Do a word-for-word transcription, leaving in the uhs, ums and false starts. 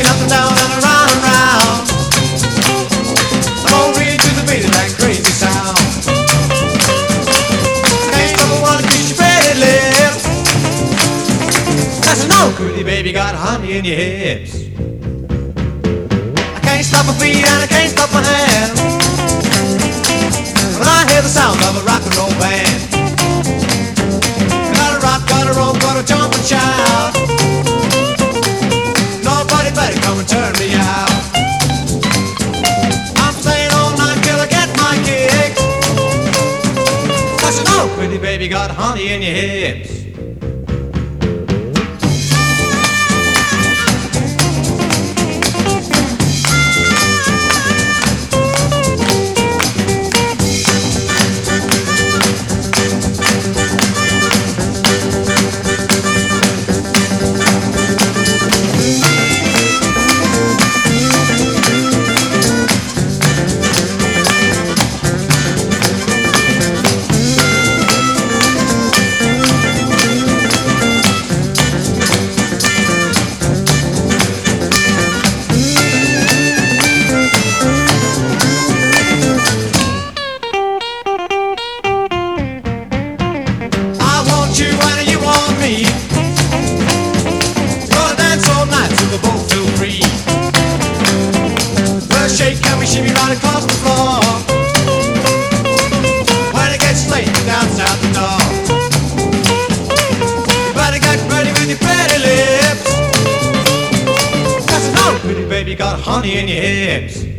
rocking up and down and around and round. I'm gonna read to the beat of that crazy sound. I can't stop, I wanna kiss your pretty lips. I said, no, pretty baby, got honey in your hips. I can't stop my feet and I can't stop my hands when I hear the sound of a rock and roll band. Gotta rock, gotta roll, gotta jump and shout. Nobody better come and turn me out. I'm staying all night till I get my kicks. I said, oh, pretty baby, got honey in your hips. You and you want me. Gonna dance all night till we both feel free. First shake and we shimmy right across the floor. When it gets late, you dance out the door. You better get ready with your pretty lips. That's no pretty baby, got honey in your hips.